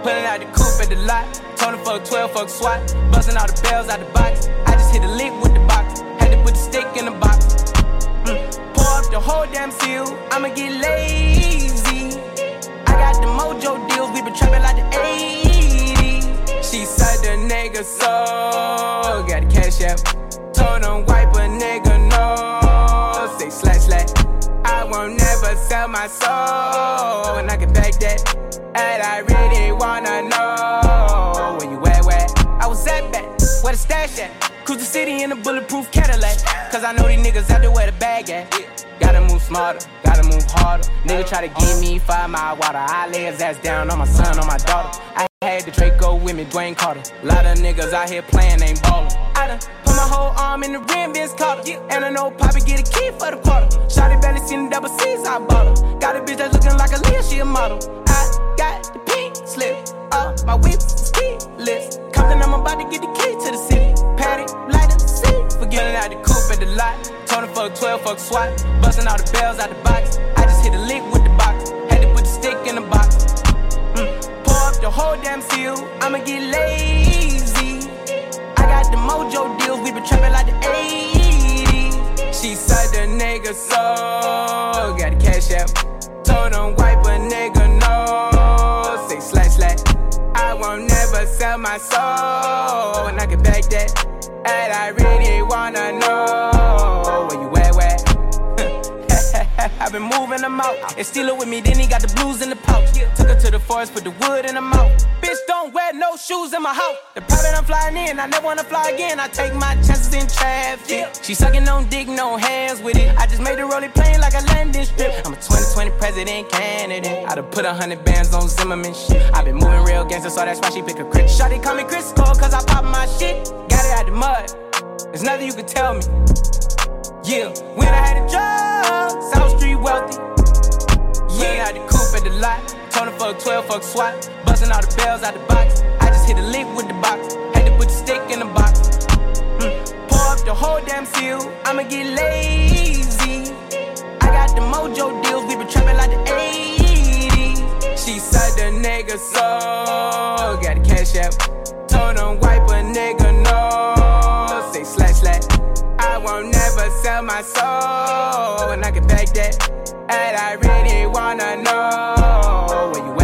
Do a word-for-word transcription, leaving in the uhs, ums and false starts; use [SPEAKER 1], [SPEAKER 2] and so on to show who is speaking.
[SPEAKER 1] Pulling out the coupe at the lot. Told him fuck twelve, fuck SWAT. Busting all the bells out the box. I just hit a lick with the box. Had to put the stick in the box. Mm. Pour up the whole damn seal. I'ma get lazy. I got the mojo deals. We been trapping like the eighties. She said the nigga so. Got the cash app. Told him wipe a nigga no. Say slash slash. I won't never sell my soul. And I can back that. And I really wanna know where you at, where I was at back, where the stash at. Cruise the city in a bulletproof Cadillac. Cause I know these niggas out there where the bag at. Gotta move smarter, gotta move harder. Nigga try to give me five mile water. I lay his ass down on my son, on my daughter. I had the Draco with me, Dwayne Carter. Lot of niggas out here playing, ain't ballin'. I done put my whole arm in the rim, Vince Carter. And I know Poppy get a key for the quarter. Shawty barely seen the double C's, I bought her. Got a bitch that's looking like a Leah, she a model. I got the pink slip, uh, my whip is keyless. Compton, I'm about to get the key to the city. Patty, light up the seat. Forgetting out the coupe at the lot. Told him fuck twelve, fuck SWAT. Busting all the bells out the box. I just hit a lick with the box. Had to put the stick in the box. Mm. Pour up the whole damn seal. I'ma get lazy. I got the mojo deals. We been trapping like the eighties. She said the nigga so. Got the cash app. Told him wipe a nigga no. Say slash slash. I won't never sell my soul. And I can back that. And I really wanna know where you at, where I've been moving them out. And steal it with me, then he got the blues in the pouch. Took her to the forest, put the wood in her mouth. Bitch, don't wear no shoes in my house. The private I'm flying in, I never wanna fly again. I take my chances in traffic. She sucking on dick, no hands with it. I just made her roll it plain like a landing strip. I'm a twenty twenty president candidate. I done put a hundred bands on Zimmerman shit. I been moving real gangster, so that's why she pick a crit. Shawty call me Chris Cole, cause I pop my shit. Got it out the mud, there's nothing you can tell me. Yeah, when I had a job, South Street wealthy. Yeah, I had the coupe at the lot. Told him fuck twelve, fuck SWAT. Busting all the bells out the box. I just hit a lick with the box. Had to put the stick in the box. Mm. Pour up the whole damn seal. I'ma get lazy. I got the mojo deals. We been trapping like the eighties. She said the nigga so. Got the cash app. Told him wipe a nigga no. Say slash slash. I won't never sell my soul. And I can back that. And I really wanna know where you at.